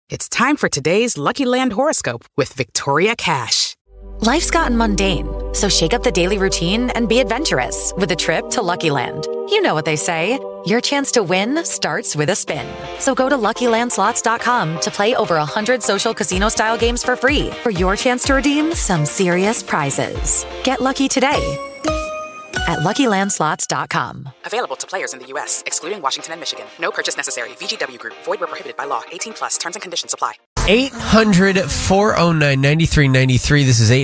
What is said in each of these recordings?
It's time for today's Lucky Land horoscope with Victoria Cash. Life's gotten mundane, so shake up the daily routine and be adventurous with a trip to Lucky Land. You know what they say, your chance to win starts with a spin. So go to LuckyLandSlots.com to play over 100 social casino-style games for free for your chance to redeem some serious prizes. Get lucky today at LuckyLandSlots.com. Available to players in the U.S., excluding Washington and Michigan. No purchase necessary. VGW Group. Void where prohibited by law. 18 plus. Terms and conditions apply. 800-409-9393. This is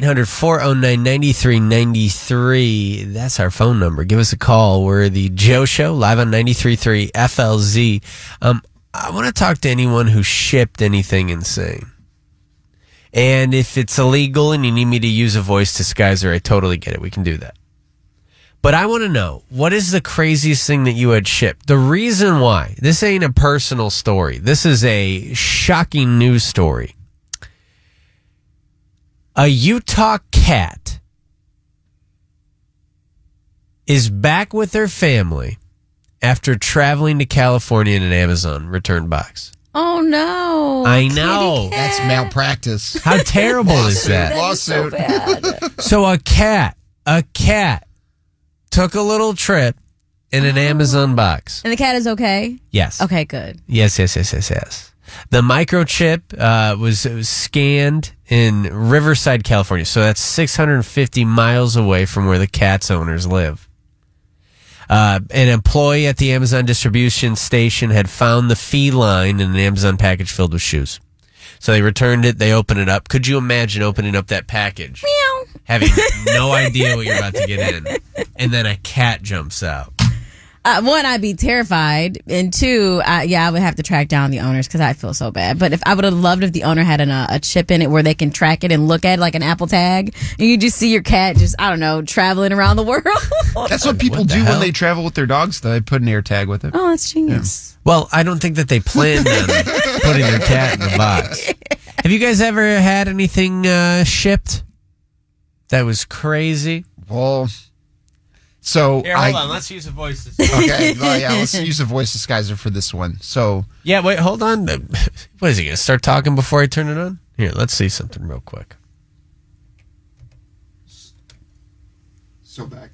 800-409-9393. That's our phone number. Give us a call. We're the Joe Show, live on 93.3 FLZ. I want to talk to anyone who shipped anything insane. And if it's illegal and you need me to use a voice disguiser, I totally get it. We can do that. But I want to know, what is the craziest thing that you had shipped? The reason why, this ain't a personal story. This is a shocking news story. A Utah cat is back with her family after traveling to California in an Amazon return box. Oh, no. I know. That's malpractice. How terrible is that? Lawsuit. So bad. So a cat took a little trip in an Amazon box. And the cat is okay? Yes. Okay, good. Yes. The microchip was scanned in Riverside, California. So that's 650 miles away from where the cat's owners live. An employee at the Amazon distribution station had found the feline in an Amazon package filled with shoes. So they returned it. They opened it up. Could you imagine opening up that package? Meow. Having no idea what you're about to get in. And then a cat jumps out. One, I'd be terrified. And two, I would have to track down the owners because I feel so bad. But if I would have loved if the owner had a chip in it where they can track it and look at it like an Apple tag. And you just see your cat just, I don't know, traveling around the world. That's what people do when they travel with their dogs. They put an air tag with it. Oh, that's genius. Yeah. Well, I don't think that they planned on putting their cat in the box. Have you guys ever had anything shipped that was crazy? Well, so here, hold on. Let's use a voice disguiser. Okay, well, yeah, let's use a voice disguiser for this one. So yeah, wait, hold on. What is he gonna start talking before I turn it on? Here, let's see something real quick. So back.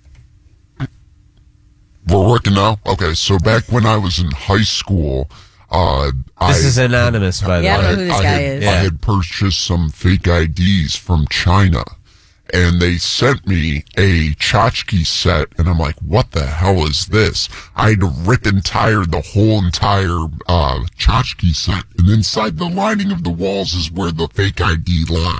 We're working now? Okay, so back when I was in high school, this is anonymous, by the way. I know who this guy is. I had purchased some fake IDs from China, and they sent me a tchotchke set, and I'm like, what the hell is this? I had to rip and tear the whole entire tchotchke set, and inside the lining of the walls is where the fake ID lie.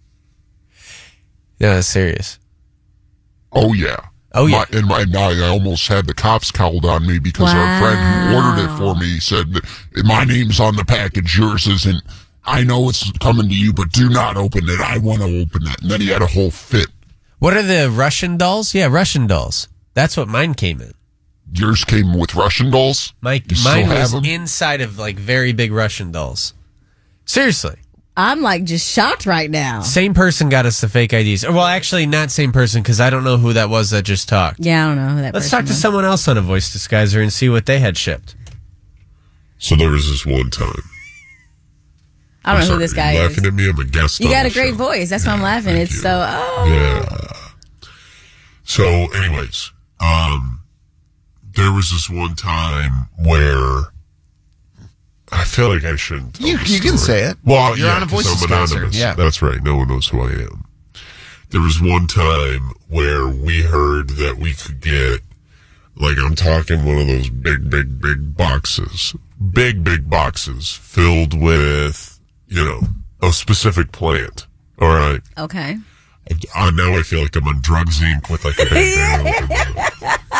No, that's serious. Oh, yeah. Oh, yeah. I almost had the cops called on me because our friend who ordered it for me said, my name's on the package, yours isn't. I know it's coming to you, but do not open it. I want to open it. And then he had a whole fit. What are the Russian dolls? Yeah, Russian dolls. That's what mine came in. Yours came with Russian dolls? Mine was inside of like very big Russian dolls. Seriously. I'm like just shocked right now. Same person got us the fake IDs. Well, actually, not same person because I don't know who that was that just talked. Yeah, I don't know who that Let's talk to someone else on a voice disguiser and see what they had shipped. So there was this one time. I don't know who this guy is. Laughing at me? I'm a guest. You got a great voice. That's why I'm laughing. It's so. Oh. Yeah. So, anyways, there was this one time where I feel like I shouldn't. Tell you can say it. Well, you're on a voice disguiser. Yeah, that's right. No one knows who I am. There was one time where we heard that we could get, like, I'm talking one of those big boxes, big boxes filled with, a specific plant. All right. Okay. Now I feel like I'm on Drugs Inc. with like a bandana.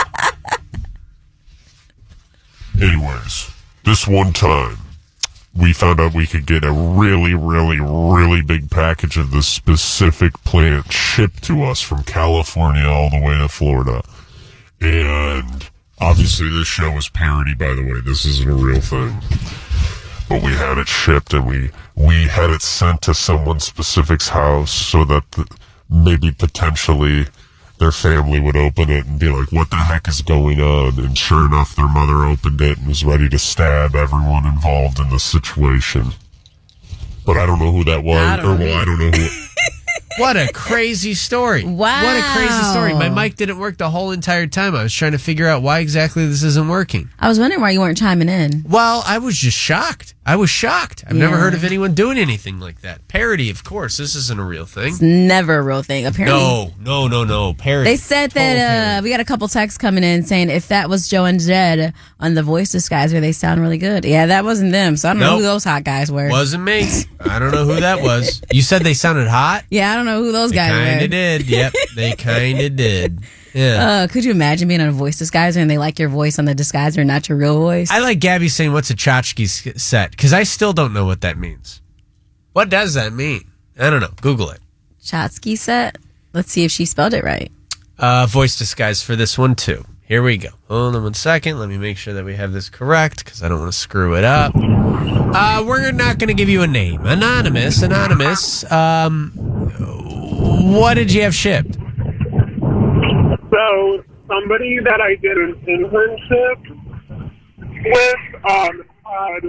Anyways, this one time we found out we could get a really big package of this specific plant shipped to us from California all the way to Florida. And obviously this show is parody, by the way. This isn't a real thing. But we had it shipped and we had it sent to someone specific's house so that maybe potentially their family would open it and be like, what the heck is going on? And sure enough, their mother opened it and was ready to stab everyone involved in the situation. but I don't know who that was. I don't know who. What a crazy story. Wow. What a crazy story. My mic didn't work the whole entire time. I was trying to figure out why exactly this isn't working. I was wondering why you weren't chiming in. Well, I was just shocked. I've never heard of anyone doing anything like that. Parody, of course. This isn't a real thing. It's never a real thing, apparently. No. Parody. They said that we got a couple texts coming in saying if that was Joe and Jed on the voice disguiser, they sound really good. Yeah, that wasn't them. So I don't know who those hot guys were. Wasn't me. I don't know who that was. You said they sounded hot? Yeah, I don't know who those guys were. They kind of did. Yep, they kind of did. Yeah. Could you imagine being on a voice disguiser and they like your voice on the disguiser and not your real voice? I like Gabby saying, what's a tchotchke set? Because I still don't know what that means. What does that mean? I don't know. Google it. Tchotchke set? Let's see if she spelled it right. Voice disguise for this one, too. Here we go. Hold on 1 second. Let me make sure that we have this correct because I don't want to screw it up. We're not going to give you a name. Anonymous. What did you have shipped? So, somebody that I did an internship with had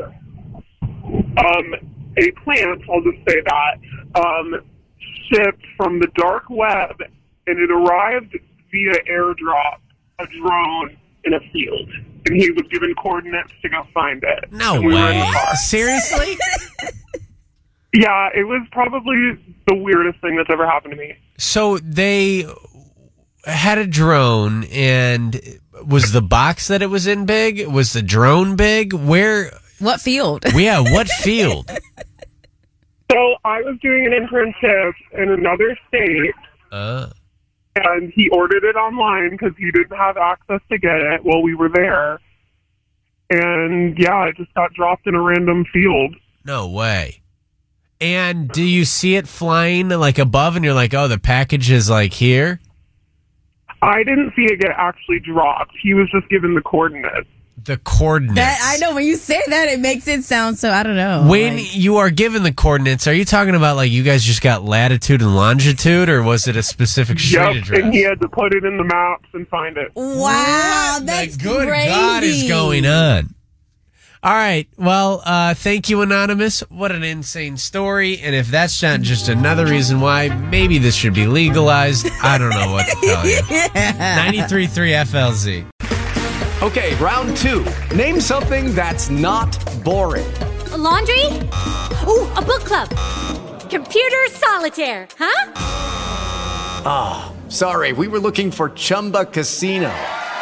a plant, I'll just say that, shipped from the dark web, and it arrived via airdrop, a drone in a field. And he was given coordinates to go find it. No way. Seriously? Yeah, it was probably the weirdest thing that's ever happened to me. So they had a drone, and was the box that it was in big? Was the drone big? Where? What field? Yeah, what field? So I was doing an internship in another state, and he ordered it online because he didn't have access to get it while we were there. And yeah, it just got dropped in a random field. No way. And do you see it flying like above, and you're like, oh, the package is like here? I didn't see it get actually dropped. He was just given the coordinates. The coordinates. I know, when you say that, it makes it sound so, I don't know. When you are given the coordinates, are you talking about like you guys just got latitude and longitude, or was it a specific street address? And he had to put it in the maps and find it. Wow, that's the good crazy. God is going on? All right. Well, thank you, Anonymous. What an insane story. And if that's not just another reason why maybe this should be legalized, I don't know what to tell you. 93.3 FLZ. Okay, round two. Name something that's not boring. A laundry? Ooh, a book club. Computer solitaire, huh? Ah, sorry. We were looking for Chumba Casino.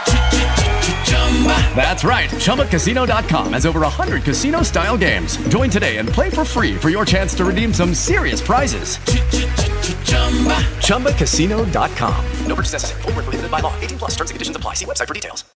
That's right. ChumbaCasino.com has over 100 casino-style games. Join today and play for free for your chance to redeem some serious prizes. ChumbaCasino.com. No purchase necessary. Void where prohibited by law. 18+. Terms and conditions apply. See website for details.